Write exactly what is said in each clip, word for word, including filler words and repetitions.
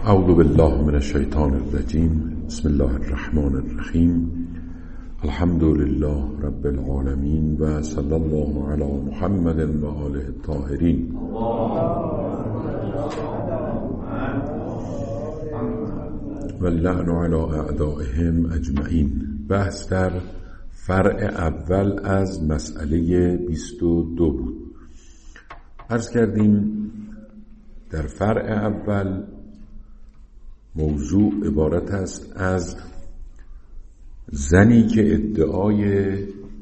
اعوذ بالله من الشیطان الرجیم. بسم الله الرحمن الرحیم. الحمد لله رب العالمین و صلی الله علی محمد و آله الطاهرین. و اللعن علی اعدائهم اجمعین. بحث در فرع اول از مسئله بیست و دو بود. عرض کردیم در فرع اول موضوع عبارت است از زنی که ادعای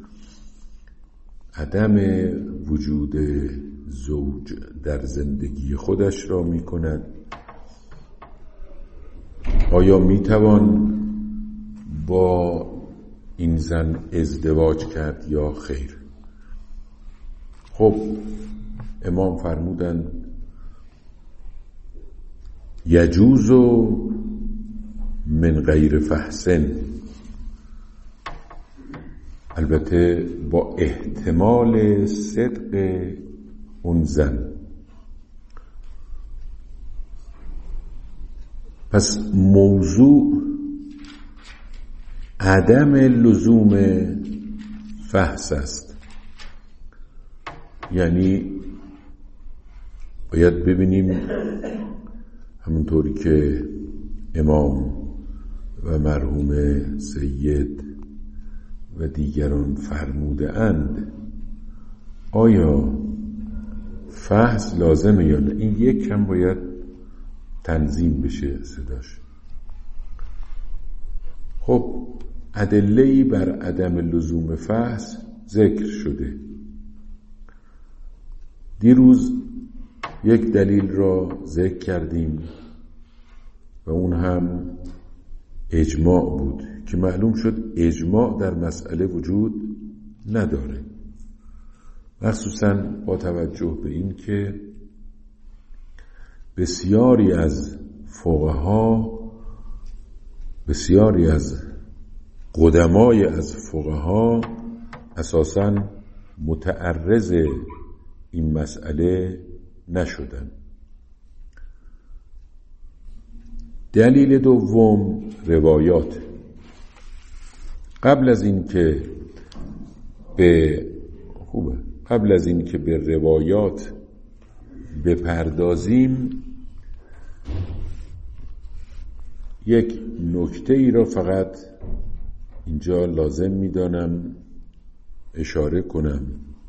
عدم وجود زوج در زندگی خودش را می کند. آیا می توان با این زن ازدواج کرد یا خیر؟ خب امام فرمودند یجوز من غیر فحسن، البته با احتمال صدق اون زن. پس موضوع عدم لزوم فحص است، یعنی باید ببینیم همونطوری که امام و مرحوم سید و دیگران فرموده اند آیا فحص لازمه یا نه. این یک کم باید تنظیم بشه صداش. خب ادله‌ای بر عدم لزوم فحص ذکر شده. دیروز یک دلیل را ذکر کردیم و اون هم اجماع بود که معلوم شد اجماع در مسئله وجود نداره، مخصوصاً با توجه به این که بسیاری از فقها بسیاری از قدمای از فقها اساساً متعرض این مسئله نشدن. دلیل دوم روایات. قبل از این که به خوبه قبل از این که به روایات بپردازیم یک نکته ای را فقط اینجا لازم می‌دانم اشاره کنم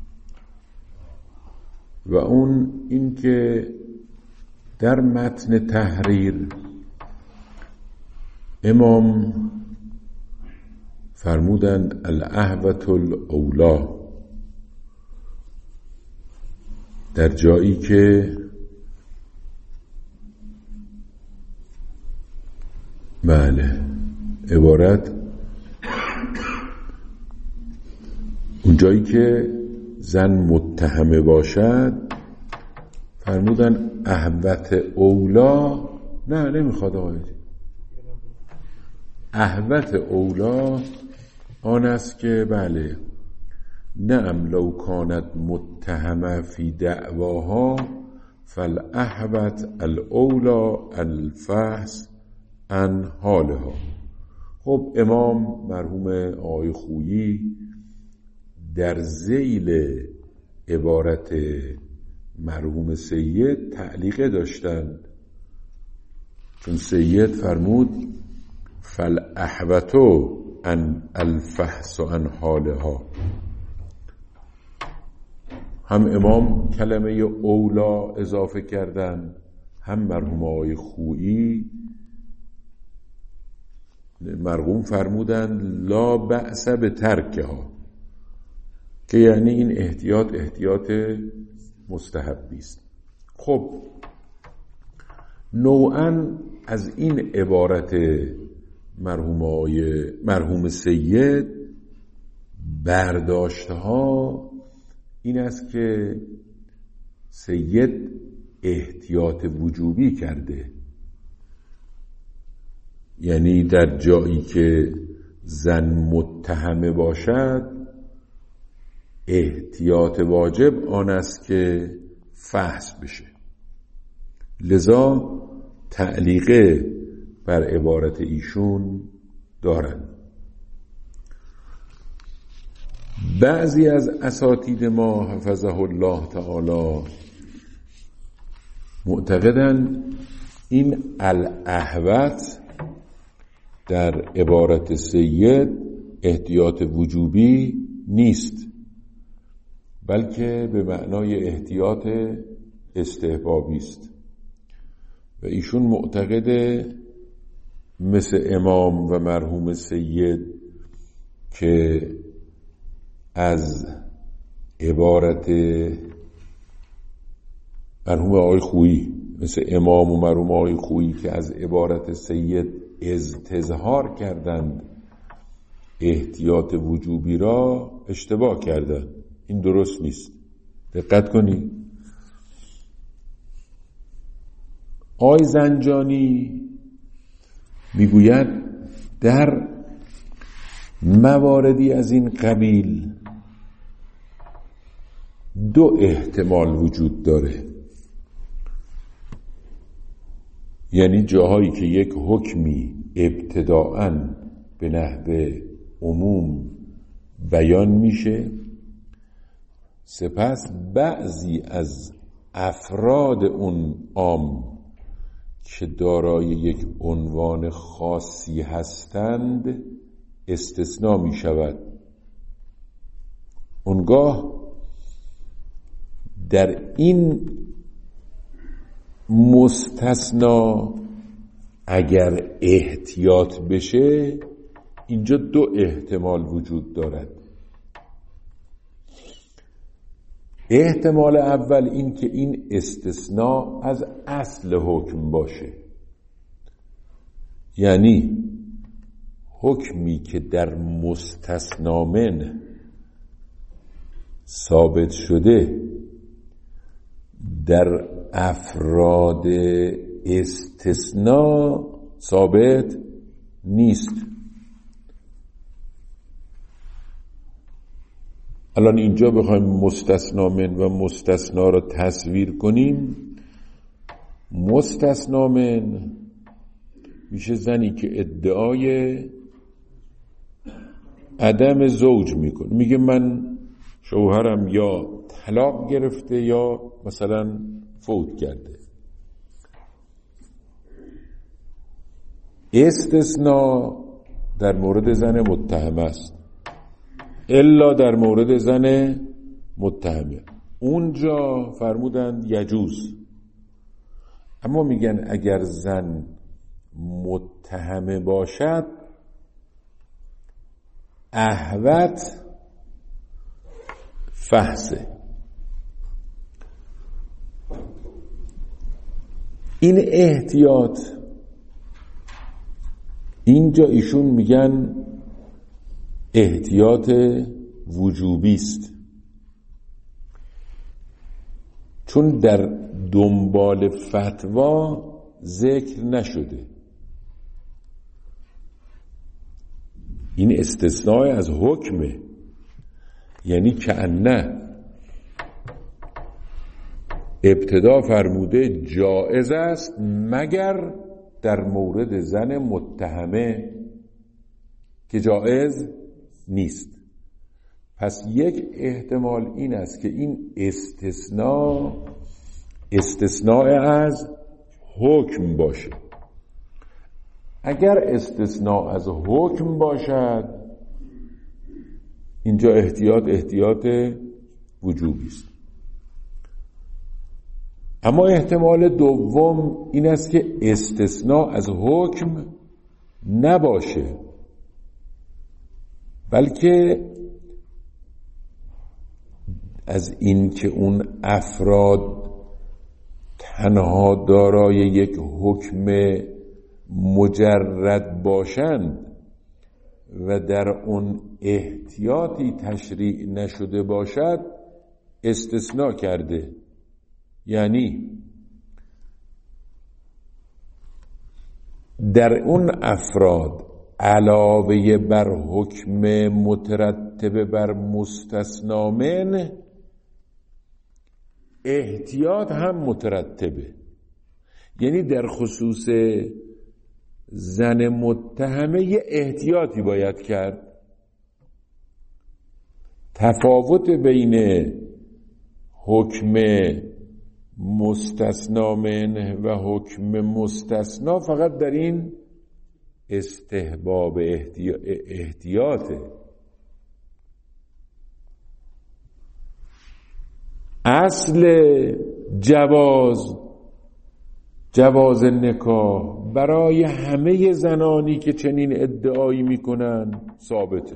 و اون این که در متن تحریر امام فرمودند الاحوط الاولی، در جایی که بله عبارت اون جایی که زن متهمه باشد فرمودن احوط اولا. نه نمیخواد آید احوط اولا آن است که بله نعم لو کانت متهمه فی دعواها فالاحوط الاولا الفحص عن حالها. خب امام مرحوم آقای خویی در ذیل عبارت مرحوم سید تعلیقه داشتند، چون سید فرمود فالاحوط عن الفحص عن حالها. هم امام کلمه اولا اضافه کردند، هم مرحوم آقای خویی مرحوم فرمودند لا بأس بترکها، که یعنی این احتیاط احتیاط مستحبی است. خب نوعاً از این عبارت مرحوم آقای مرحوم سید برداشتها این است که سید احتیاط وجوبی کرده، یعنی در جایی که زن متهمه باشد احتیاط واجب آن است که فحص بشه. لذا تعلیقه بر عبارت ایشون دارن. بعضی از اساتید ما حفظه الله تعالی معتقدن این الاهوت در عبارت سید احتیاط وجوبی نیست، بلکه به معنای احتیاط استحبابی است و ایشون معتقده مثل امام و مرحوم سید که از عبارت مرحوم آقای خویی، مثل امام و مرحوم آقای خویی که از عبارت سید استظهار کردند احتیاط وجوبی را، اشتباه کردند. این درست نیست. دقت کنید. آقای زنجانی میگوید در مواردی از این قبیل دو احتمال وجود داره، یعنی جاهایی که یک حکمی ابتداءً به نحو عموم بیان میشه، سپس بعضی از افراد اون عام که دارای یک عنوان خاصی هستند استثناء می شود. اونگاه در این مستثنا اگر احتیاط بشه، اینجا دو احتمال وجود دارد. احتمال اول این که این استثناء از اصل حکم باشه، یعنی حکمی که در مستثنا من ثابت شده در افراد استثناء ثابت نیست. الان اینجا بخوایم مستثنا من و مستثنا را تصویر کنیم، مستثنا من میشه زنی که ادعای عدم زوج میکنه، میگه من شوهرم یا طلاق گرفته یا مثلا فوت کرده. استثناء در مورد زن متهمه است، الا در مورد زن متهمه. اونجا فرمودند یجوز، اما میگن اگر زن متهمه باشد اهوت فحصه. این احتیاط اینجا ایشون میگن احتیاط وجوبی است، چون در دنبال فتوا ذکر نشده. این استثناء از حکمه، یعنی کأنه ابتدا فرموده جائز است مگر در مورد زن متهمه که جائز نیست. پس یک احتمال این است که این استثناء استثناء از حکم باشه. اگر استثناء از حکم باشد اینجا احتیاط احتیاط وجوبی است. اما احتمال دوم این است که استثناء از حکم نباشه، بلکه از این که اون افراد تنها دارای یک حکم مجرد باشند و در اون احتیاطی تشریع نشده باشد استثناء کرده. یعنی در اون افراد علاوه بر حکم مترتب بر مستثنا من احتیاط هم مترتبه. یعنی در خصوص زن متهمه یه احتیاطی باید کرد. تفاوت بین حکم مستثنا منه و حکم مستثنا فقط در این استحباب احتیاطه. اصل جواز جواز نکاح برای همه زنانی که چنین ادعایی میکنن ثابته،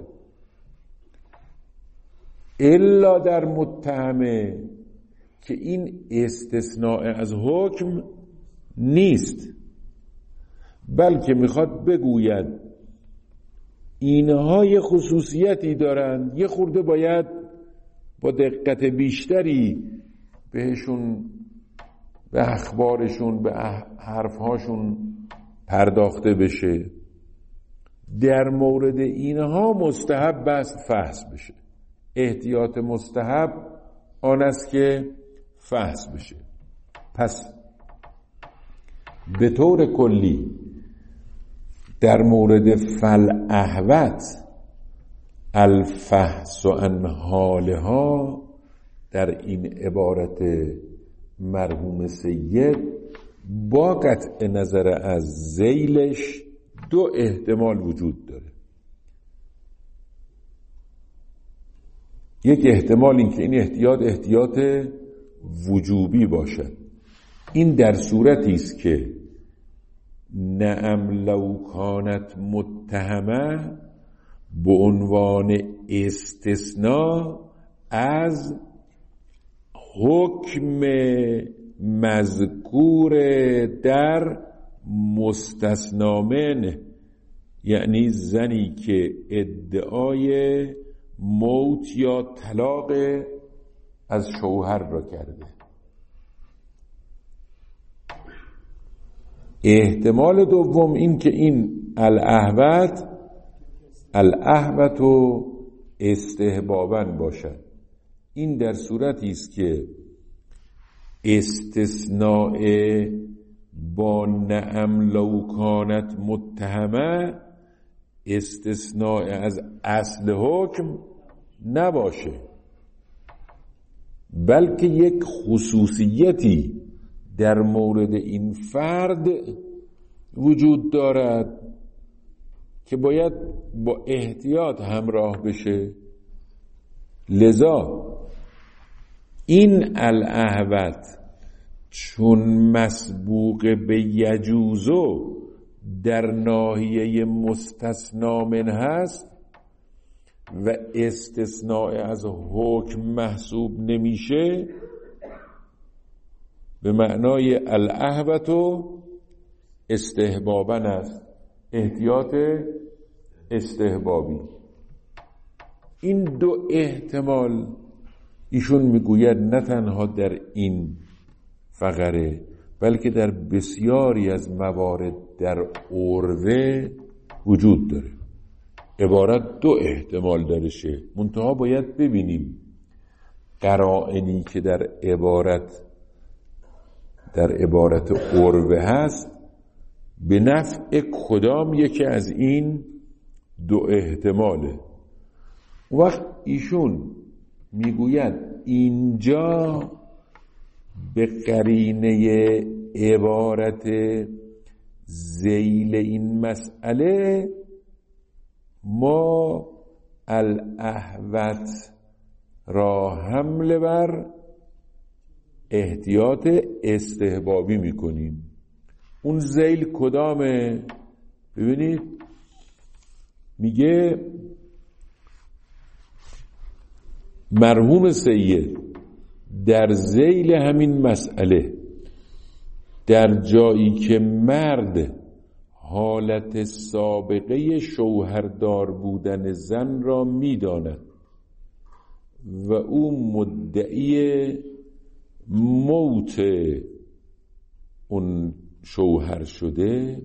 الا در متهمه که این استثناء از حکم نیست، بلکه میخواد بگوید اینها یه خصوصیتی دارند، یه خورده باید با دقت بیشتری بهشون، به اخبارشون، به حرفهاشون پرداخته بشه. در مورد اینها مستحب است فحص بشه. احتیاط مستحب آن است که فحص بشه. پس به طور کلی در مورد فالاحوط الفحص عن حالها در این عبارت مرحوم سید با قطع نظر از ذیلش دو احتمال وجود داره. یک احتمال این که این احتیاط احتیاط وجوبی باشد. این در صورتی است که نعم لو کانت متهمه به عنوان استثناء از حکم مذکور در مستثنا منه، یعنی زنی که ادعای موت یا طلاق از شوهر را کرده. احتمال دوم این که این الاحوط الاحوط و استحباباً باشد. این در صورتی است که استثناء با نعم لو کانت متهمه استثناء از اصل حکم نباشه، بلکه یک خصوصیتی در مورد این فرد وجود دارد که باید با احتیاط همراه بشه. لذا این الاحوط چون مسبوق به یجوزو در ناحیه مستثنا من هست و استثناء از حکم محسوب نمیشه، به معنای الاحوط استحباباً است، احتیاط استحبابی. این دو احتمال ایشون میگوید نه تنها در این فقره بلکه در بسیاری از موارد در عرضه وجود داره. عبارت دو احتمال دارشه، منتها باید ببینیم قرائنی که در عبارت در عبارت عرضه هست به نفع کدام یکی از این دو احتماله. وقت ایشون میگوید اینجا به قرینه عبارت ذیل این مسئله ما الاحوط را حمل بر احتیاط استحبابی میکنیم. اون ذیل کدامه؟ ببینید میگه مرحوم سید در ذیل همین مسئله در جایی که مرد حالت سابقه شوهردار بودن زن را میداند و او مدعی موت اون شوهر شده،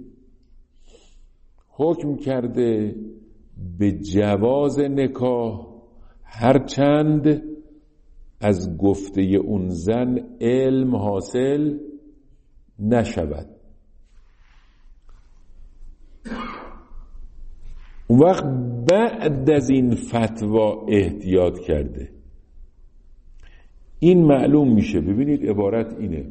حکم کرده به جواز نکاح هرچند از گفته اون زن علم حاصل نشود. اون وقت بعد از این فتوا احتیاط کرده. این معلوم میشه. ببینید عبارت اینه: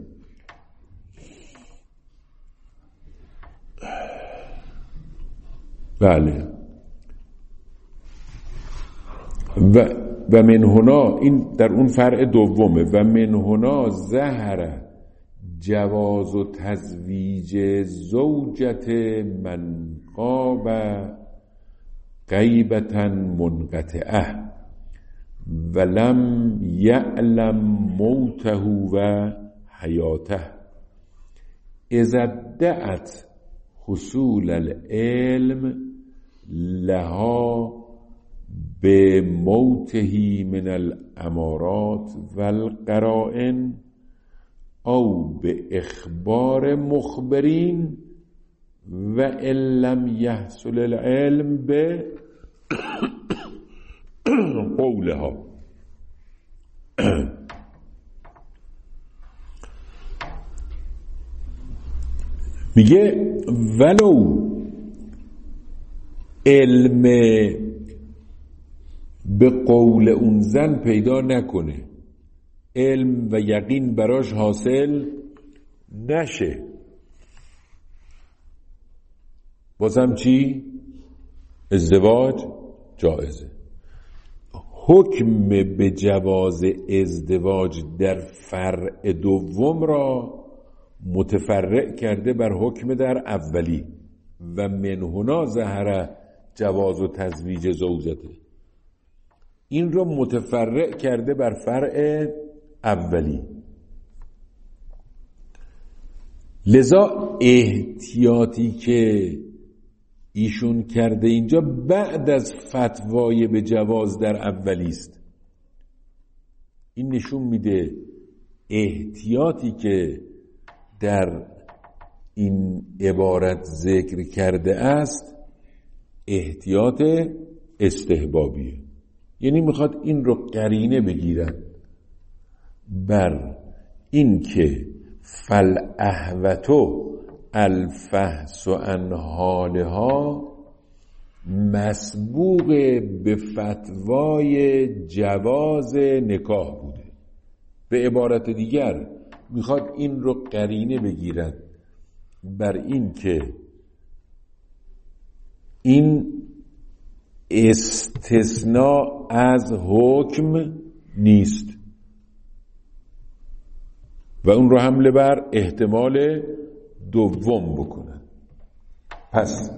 بله و و من هنا، این در اون فرع دومه، و من هنا ظهر جواز و تزویج زوجت من قاب غیبتا منقطعه ولم یعلم موته و حیاته اذا ادعت حصول العلم لها به موته من الامارات والقرائن او به اخبار مخبرین و ان لم یحصل العلم به قولها. میگه ولو علم به قول اون زن پیدا نکنه، علم و یقین براش حاصل نشه، بازم چی؟ ازدواج جایزه. حکم به جواز ازدواج در فرع دوم را متفرع کرده بر حکم در اولی و من هنا ظهر جواز و تزویج زوجته. این را متفرع کرده بر فرع اولی. لذا احتیاطی که ایشون کرده اینجا بعد از فتوای به جواز در اولی است. این نشون میده احتیاطی که در این عبارت ذکر کرده است احتیاط استحبابیه. یعنی میخواد این رو قرینه بگیرن بر این که فالاحوتو الفحص عن حالها مسبوق به فتوای جواز نکاح بوده. به عبارت دیگر میخواد این رو قرینه بگیرد بر این که این استثناء از حکم نیست و اون رو حمله بر احتمال دوم بکنن. پس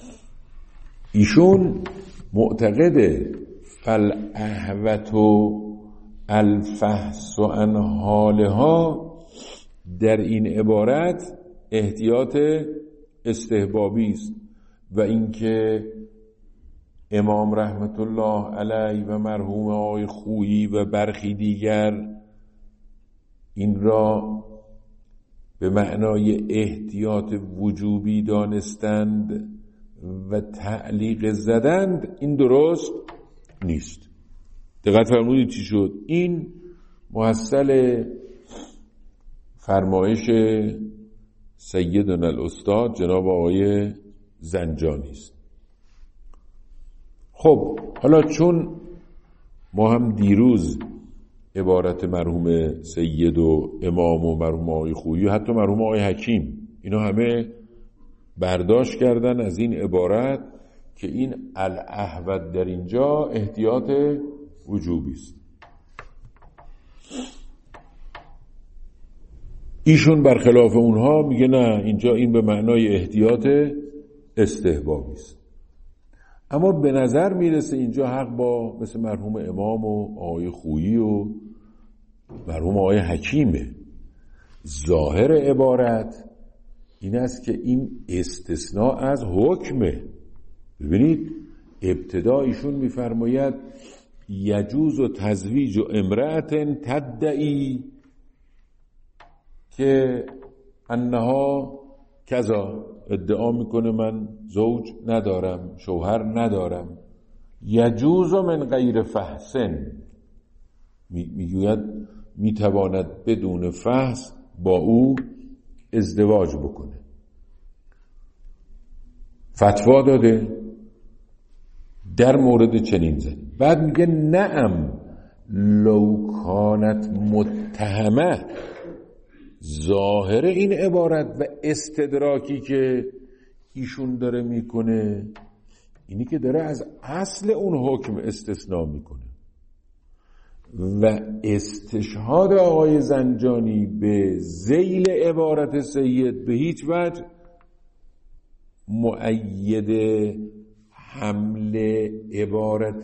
ایشون معتقده فالاحوت الفحص عن حالها در این عبارت احتیاط استحبابی است و اینکه امام رحمت الله علیه و مرحوم آقای خویی و برخی دیگر این را به معنای احتیاط وجوبی دانستند و تعلیق زدند. این درست نیست. دقت فرمودید چی شد؟ این محصل فرمایش سیدنا الاستاد جناب آقای زنجانی است. خب حالا چون ما هم دیروز عبارت مرحوم سید و امام و مرحوم آقای خویی و حتی مرحوم آقای حکیم اینا همه برداشت کردن از این عبارت که این الاحوت در اینجا احتیاط وجوبی است. ایشون برخلاف اونها میگه نه، اینجا این به معنای احتیاط استحبابی است. اما به نظر میرسه اینجا حق با مثل مرحوم امام و آقای خویی و مرحوم آقای حکیمه. ظاهر عبارت این است که این استثناء از حکمه. ببینید ابتدا ایشون میفرماید یجوز و تزویج و امرأت تدعی که انها کذا، ادعا میکنه من زوج ندارم، شوهر ندارم. یجوز من غیر فحصن، میگوید میتواند بدون فحص با او ازدواج بکنه. فتوا داده در مورد چنین زن. بعد میگه نعم لو کانت متهمه. ظاهر این عبارت و استدراکی که ایشون داره میکنه اینی که داره از اصل اون حکم استثناء میکنه و استشهاد آقای زنجانی به ذیل عبارت سید به هیچ وجه مؤید حمل عبارت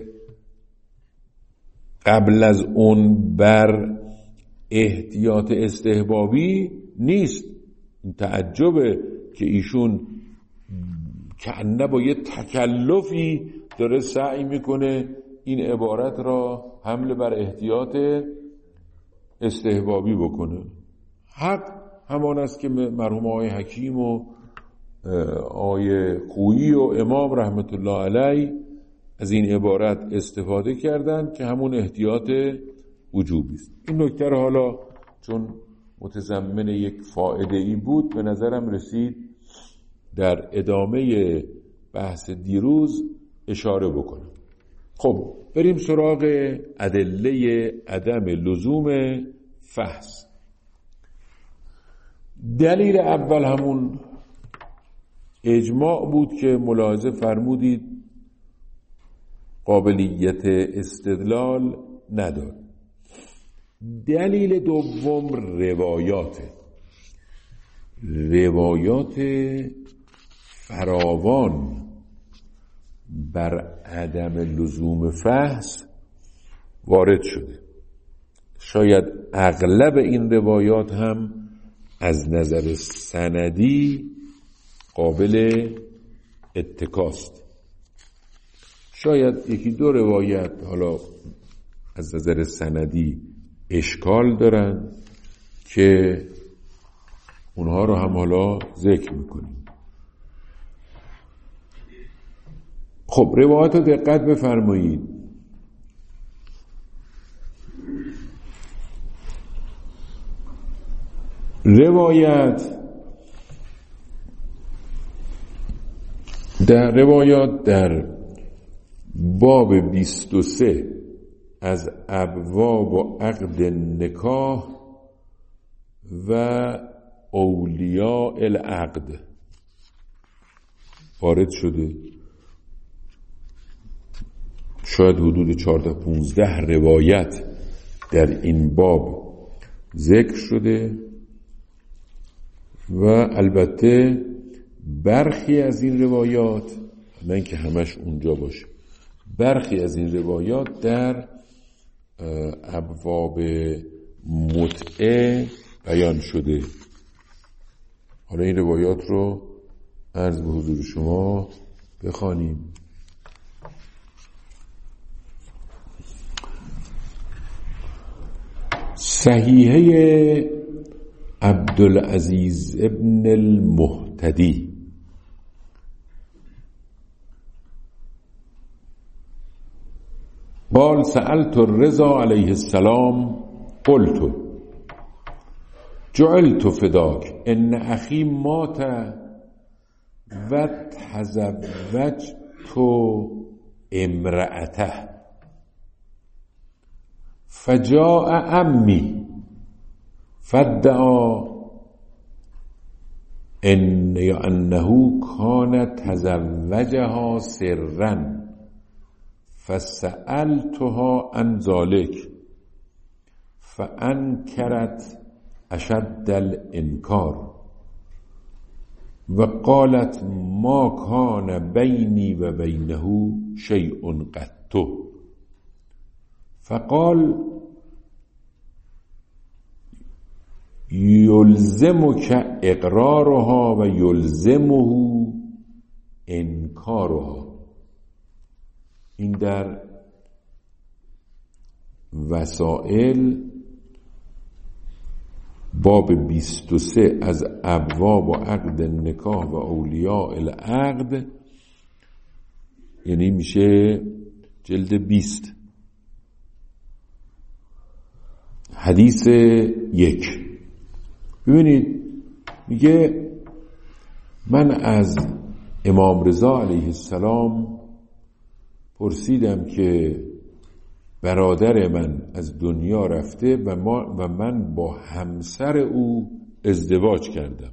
قبل از اون بر احتیاط استحبابی نیست. این تعجبه که ایشون کأنه با یه تکلفی داره سعی میکنه این عبارت را حمل بر احتیاط استحبابی بکنه. حق همان است که مرحوم آقای حکیم و آقای خویی و امام رحمت الله علیه از این عبارت استفاده کردند که همون احتیاط وجوبی است. این نکته رو حالا چون متضمن یک فائده ای بود به نظرم رسید در ادامه بحث دیروز اشاره بکنم. خب بریم سراغ ادله عدم لزوم فحص. دلیل اول همون اجماع بود که ملاحظه فرمودید قابلیت استدلال ندارد. دلیل دوم روایات روایات فراوان بر عدم لزوم فحص وارد شده. شاید اغلب این روایات هم از نظر سندی قابل اتکاست. شاید یکی دو روایت حالا از نظر سندی اشکال دارن که اونها رو هم حالا ذکر میکنیم. خب روایات رو دقت بفرمایید. روایت در روایات در باب بیست و سه از ابواب و عقد نکاح و اولیاء العقد وارد شده. شاید حدود چهارده پونزده روایت در این باب ذکر شده و البته برخی از این روایات، نه اینکه همش اونجا باشه، برخی از این روایات در ابواب متعه بیان شده. حالا این روایات رو عرض به حضور شما بخوانیم. صحیحه عبدالعزیز ابن المهتدی قال سألت الرضا علیه السلام قلت جعلت فداک ان اخی مات و تزوجت امرأته فجاء عمی فادعا ان انه کان تزوجها سرا فسألتها عن ذلك فانکرت اشد الانکار و قالت ما کان بینی و بینه شیء قط فقال یلزمک اقرارها و یلزمه انکارها. این در وسائل باب بیست و سه از ابواب و عقد نکاح و اولیاء العقد، یعنی میشه جلد بیست، حدیث یک. ببینید میگه من از امام رضا علیه السلام پرسیدم که برادر من از دنیا رفته و, ما و من با همسر او ازدواج کردم.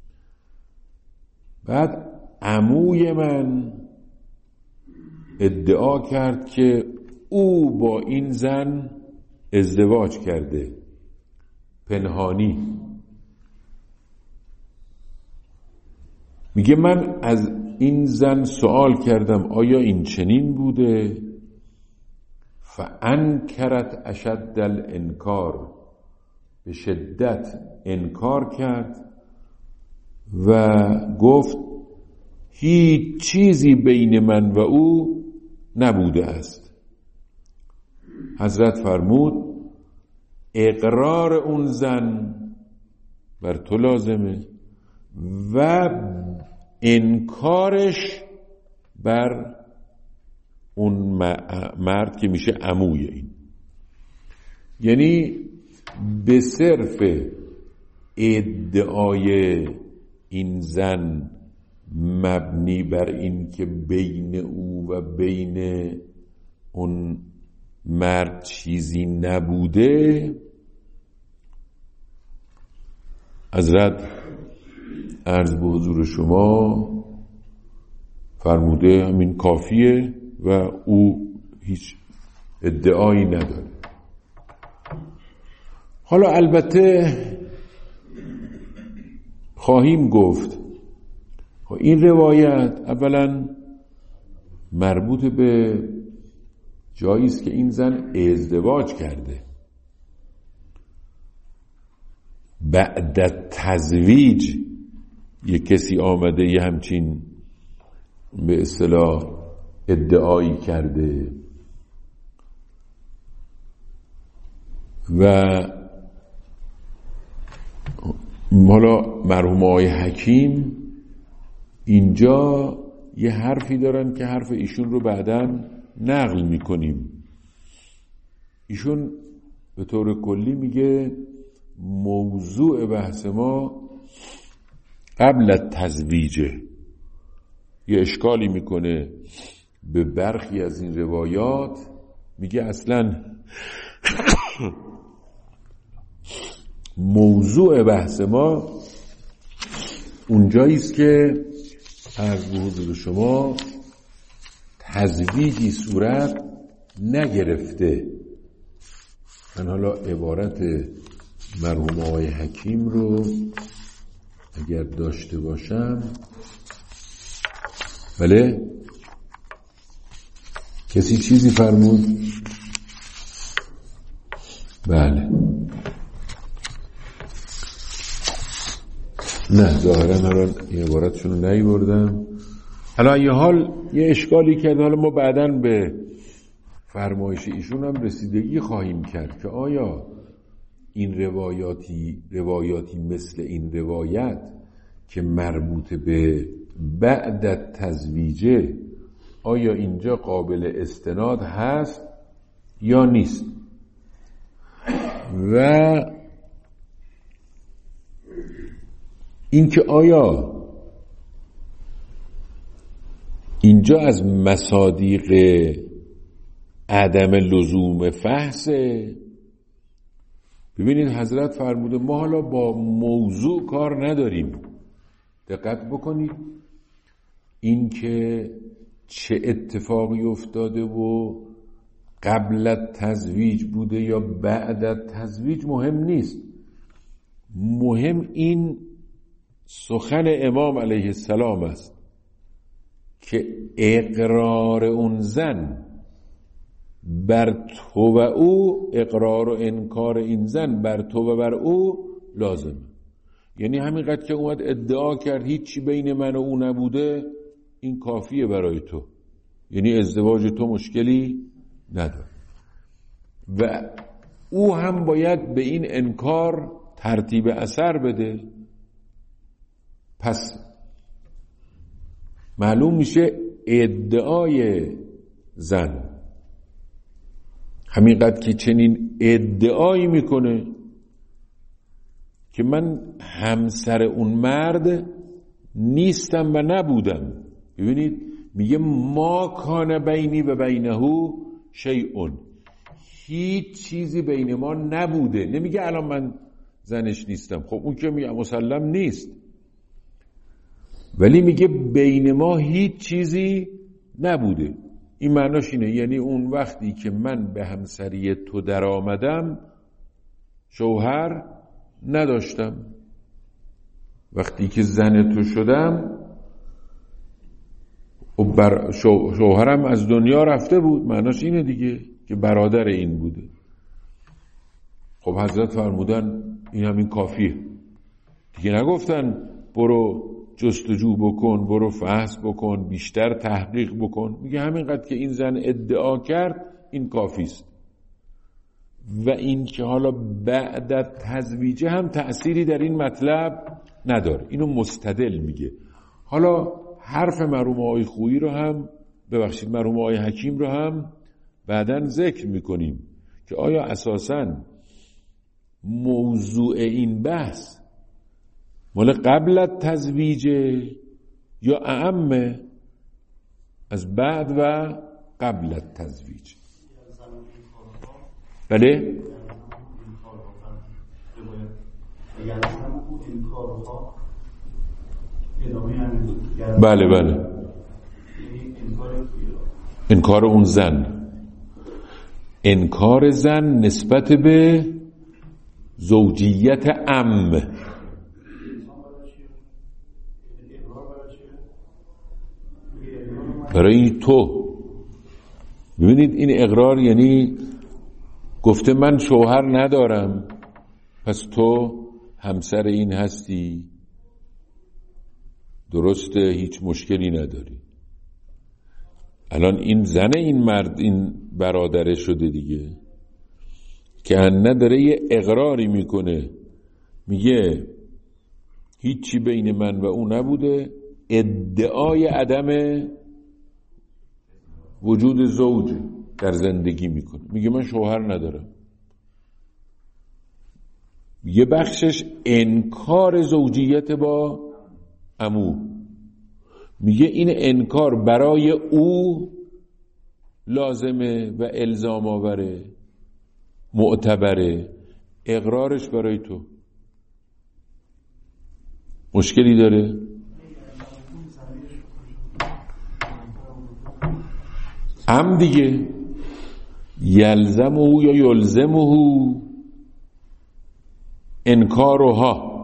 بعد عموی من ادعا کرد که او با این زن ازدواج کرده پنهانی. میگه من از این زن سوال کردم آیا این چنین بوده؟ فانکرت اشد الانکار، به شدت انکار کرد و گفت هیچ چیزی بین من و او نبوده است. حضرت فرمود اقرار اون زن بر تو لازمه و انکارش بر اون مرد که میشه عموی این. یعنی به صرف ادعای این زن مبنی بر این که بین او و بین اون مرد چیزی نبوده، حضرت عرض به حضور شما فرموده همین کافیه و او هیچ ادعایی نداره. حالا البته خواهیم گفت این روایت اولا مربوط به جایی است که این زن ازدواج کرده، بعد تزویج یه کسی آمده یه همچین به اصطلاح ادعایی کرده و حالا مرحوم آقای حکیم اینجا یه حرفی دارن که حرف ایشون رو بعداً نقل میکنیم. ایشون به طور کلی میگه موضوع بحث ما قبل از تزویجه. یه اشکالی میکنه به برخی از این روایات، میگه اصلا موضوع بحث ما اونجاییست که عرض به حضور شما تزویجی صورت نگرفته. من حالا عبارت مرحوم آقای حکیم رو اگر داشته باشم، بله کسی چیزی فرمود؟ بله نه ظاهرا الان این عبارتشون رو نیاوردم. حالا یه حال یه اشکالی کرد، حالا ما بعداً به فرمایش ایشون هم رسیدگی خواهیم کرد که آیا این روایاتی روایاتی مثل این روایت که مربوط به بعد تزویجه آیا اینجا قابل استناد هست یا نیست، و اینکه آیا اینجا از مصادیق عدم لزوم فحصه. ببینید حضرت فرموده ما حالا با موضوع کار نداریم. دقت بکنید این که چه اتفاقی افتاده و قبل از تزویج بوده یا بعد از تزویج مهم نیست. مهم این سخن امام علیه السلام است که اقرار اون زن بر تو و او، اقرار و انکار این زن بر تو و بر او لازمه. یعنی همینقدر که اومد ادعا کرد هیچی بین من و او نبوده، این کافیه برای تو، یعنی ازدواج تو مشکلی نداره و او هم باید به این انکار ترتیب اثر بده. پس معلوم میشه ادعای زن همینقدر که چنین ادعایی میکنه که من همسر اون مرد نیستم و نبودم. ببینید میگه ما کان بینی و بینه شیء، هیچ چیزی بین ما نبوده. نمیگه الان من زنش نیستم، خب اون که میگه مسلم نیست، ولی میگه بین ما هیچ چیزی نبوده. این معناش اینه، یعنی اون وقتی که من به همسری تو در آمدم شوهر نداشتم، وقتی که زن تو شدم و بر شوهرم از دنیا رفته بود. معناش اینه دیگه که برادر این بوده. خب حضرت فرمودن این همین کافیه دیگه، نگفتن برو جستجو بکن، برو فحص بکن، بیشتر تحقیق بکن. میگه همینقدر که این زن ادعا کرد این کافیست. و این که حالا بعد از تزویجه هم تأثیری در این مطلب نداره. اینو مستدل میگه. حالا حرف مرحوم آقای خویی رو هم ببخشید مرحوم آقای حکیم رو هم بعداً ذکر میکنیم که آیا اساساً موضوع این بحث مال قبل از تزویج یا اعم از بعد و قبل از تزویج؟ بله بله بله انکار اون زن، انکار زن نسبت به زوجیت عم. برای تو ببینید این اقرار یعنی گفته من شوهر ندارم پس تو همسر این هستی، درسته، هیچ مشکلی نداری. الان این زن این مرد این برادره شده دیگه، که نداره یه اقراری میکنه، میگه هیچی بین من و اون نبوده، ادعای عدم وجود زوج در زندگی میکنه، میگه من شوهر ندارم. یه بخشش انکار زوجیت با عمو، میگه این انکار برای او لازمه و الزام آوره، معتبره، اقرارش برای تو مشکلی داره؟ هم دیگه یلزمه یا یلزمه انکارها،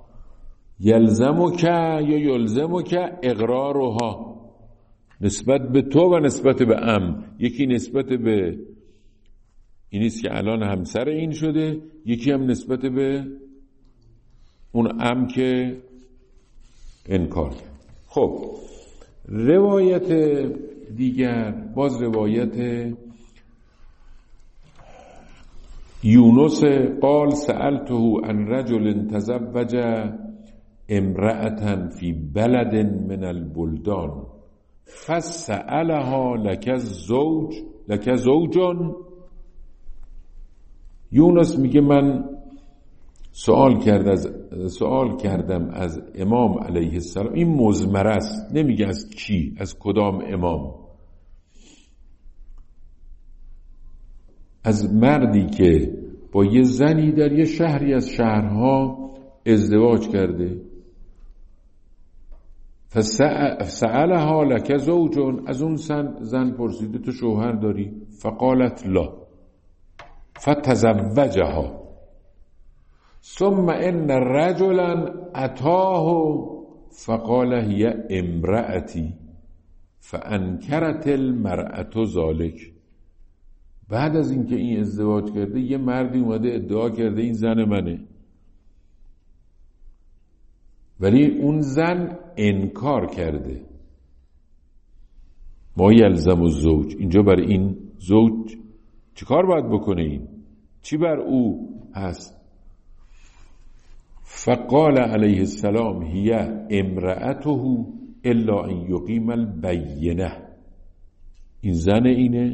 یلزمک یا یلزمک اقرارها، نسبت به تو و نسبت به ام. یکی نسبت به اینیست که الان همسر این شده، یکی هم نسبت به اون ام که انکار. خب روایت دیگر باز روایت یونس قال سألته عن رجل تزوج امرأة في بلد من البلدان فسألها لك زوج لك زوج. یونس میگه من سوال کرد از سوال کردم از امام علیه السلام. این مضمره است، نمیگه از کی، از کدام امام. از مردی که با یه زنی در یه شهری از شهرها ازدواج کرده. فسألها لك زوج، از اون زن پرسیده تو شوهر داری؟ فقالت لا. فتزوجها ثم ان رجلا اتاه فقال هي امرأتي فانکرت المرأة ذلك. بعد از اینکه این ازدواج کرده یه مردی اومده ادعا کرده این زن منه، ولی اون زن انکار کرده. ما یلزم الزوج، اینجا برای این زوج چی کار باید بکنه؟ این چی بر او هست؟ فقال علیه السلام هی امرأته الا ان یقیم البینه. این زن اینه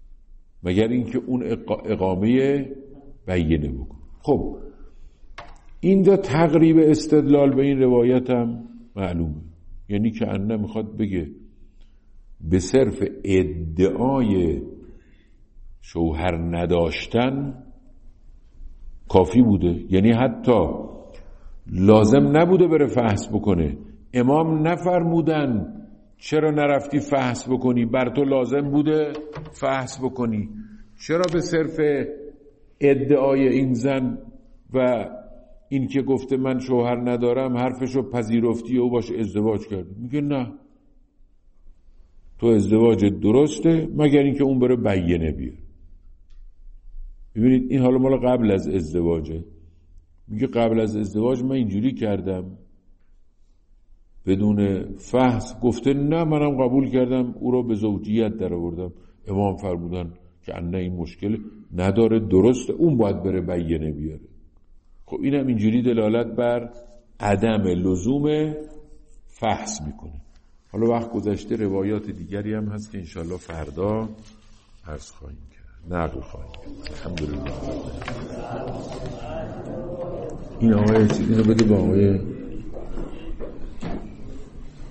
مگر اینکه اون اقامه بینه بکن. خب این دا تقریب استدلال به این روایت هم معلومه، یعنی که انه میخواد بگه به صرف ادعای شوهر نداشتن کافی بوده، یعنی حتی لازم نبوده بره فحص بکنه. امام نفرمودن چرا نرفتی فحص بکنی، بر تو لازم بوده فحص بکنی. چرا به صرف ادعای این زن و این که گفته من شوهر ندارم حرفشو پذیرفتی و باش ازدواج کردی؟ میگه نه، تو ازدواج درسته مگر اینکه اون بره بیینه بیاره. ببینید این حالا مال قبل از ازدواجه. میگه قبل از ازدواج من اینجوری کردم بدون فحص، گفته نه منم قبول کردم او را به زوجیت در آوردم. امام فرمودن که نه این مشکل نداره، درسته اون باید بره بیینه بیاره. خب اینم اینجوری دلالت بر عدم لزوم فحص میکنه. حالا وقت گذشته روایات دیگری هم هست که انشالله فردا عرض خواهیم کرد، نقل خواهیم کرد. الحمدلله. این آقای چیزی رو بده با آقای